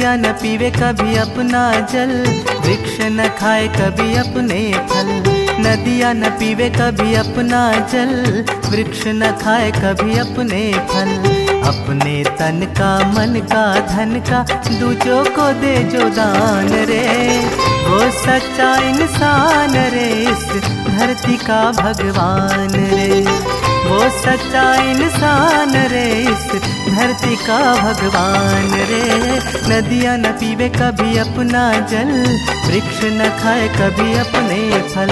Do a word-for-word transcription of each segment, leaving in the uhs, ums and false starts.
नदियाँ न पीवे कभी अपना जल, वृक्ष न खाए कभी अपने फल। नदियाँ न पीवे कभी अपना जल, वृक्ष न खाए कभी अपने फल। अपने तन का मन का धन का दूजों को दे जो दान रे, वो सच्चा इंसान रे, इस धरती का भगवान रे। वो सच्चा इंसान रे, इस धरती का भगवान रे। नदियाँ न पीवे कभी अपना जल, वृक्ष न खाए कभी अपने फल।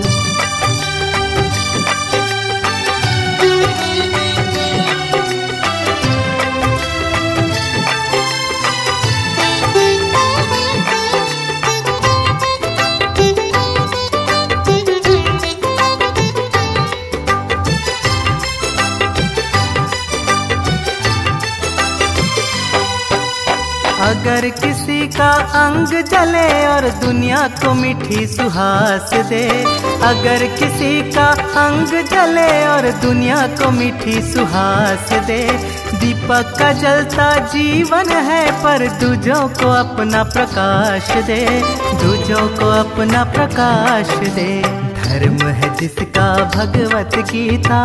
अगर किसी का अंग जले और दुनिया को मीठी सुहास दे, अगर किसी का अंग जले और दुनिया को मीठी सुहास दे। दीपक का जलता जीवन है पर दूजों को अपना प्रकाश दे, दूजों को अपना प्रकाश दे। धर्म है जिसका भगवत गीता,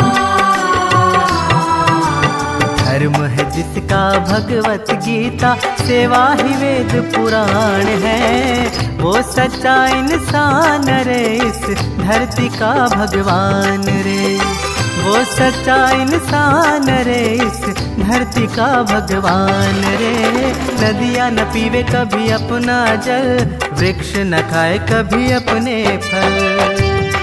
धर्म है जिसका भगवत गीता, सेवा ही वेद पुराण है। वो सच्चा इंसान रे, इस धरती का भगवान रे। वो सच्चा इंसान रे, इस धरती का भगवान रे। नदियाँ न पीवे कभी अपना जल, वृक्ष न खाए कभी अपने फल।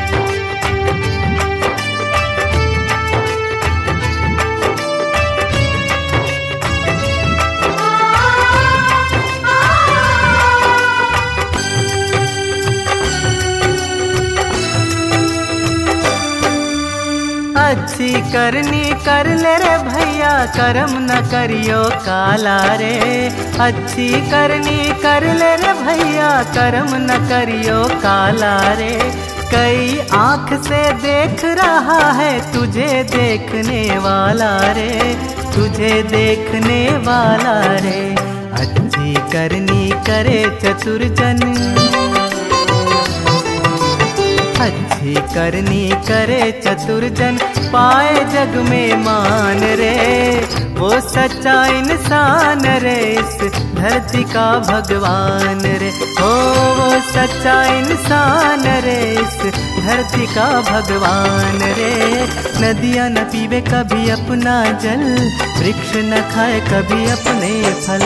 अच्छी करनी कर ले रे भैया, कर्म न करियो काला रे। अच्छी करनी कर ले रे भैया, कर्म न करियो काला रे। कई आँख से देख रहा है तुझे देखने वाला रे, तुझे देखने वाला रे। अच्छी करनी करे चतुर जन, अच्छी करनी करे चतुर जन, पाए जग में मान रे। वो सच्चा इंसान रे, इस धरती का भगवान रे। ओ वो सच्चा इंसान रे, इस धरती का भगवान रे। नदियाँ न पीवे कभी अपना जल, वृक्ष न खाए कभी अपने फल।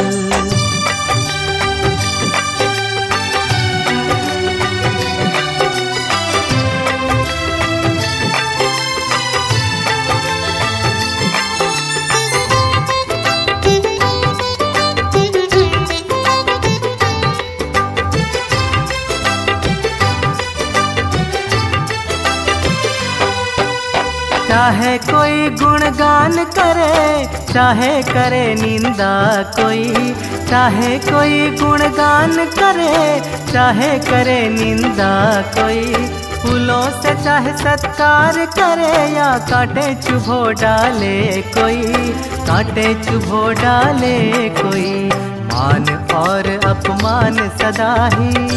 चाहे कोई गुणगान करे, चाहे करे निंदा कोई। चाहे कोई गुणगान करे, चाहे करे निंदा कोई। फूलों से चाहे सत्कार करे, या कांटे चुभो डाले कोई, कांटे चुभो डाले कोई। मान और अपमान सदा ही,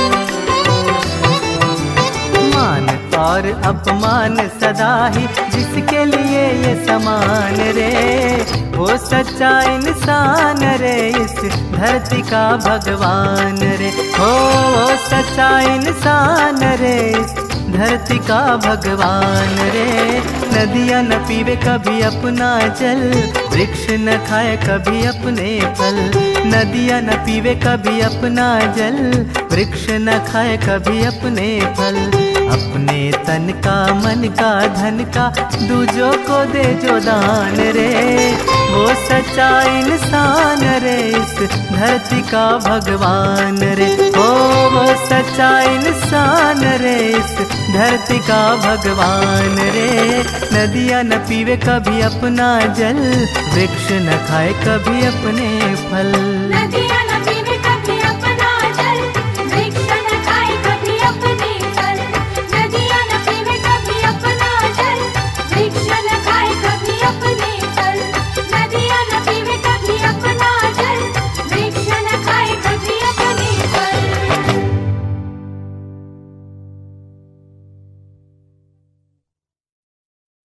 मान और अपमान सदा ही, जिसके लिए ये समान रे। वो सच्चा इंसान रे, इस धरती का भगवान रे। हो वो सच्चा इंसान रे, इस धरती का भगवान रे। नदियाँ न पीवे कभी अपना जल, वृक्ष न खाए कभी अपने फल। नदियाँ न पीवे कभी अपना जल, वृक्ष न खाए कभी अपने फल। अपने तन का मन का धन का दूजों को दे जो दान रे। वो सच्चा इंसान रे, इस धरती का भगवान रे। ओ वो सच्चा इंसान रे, इस धरती का भगवान रे। नदियाँ न पीवे कभी अपना जल, वृक्ष न खाए कभी अपने फल।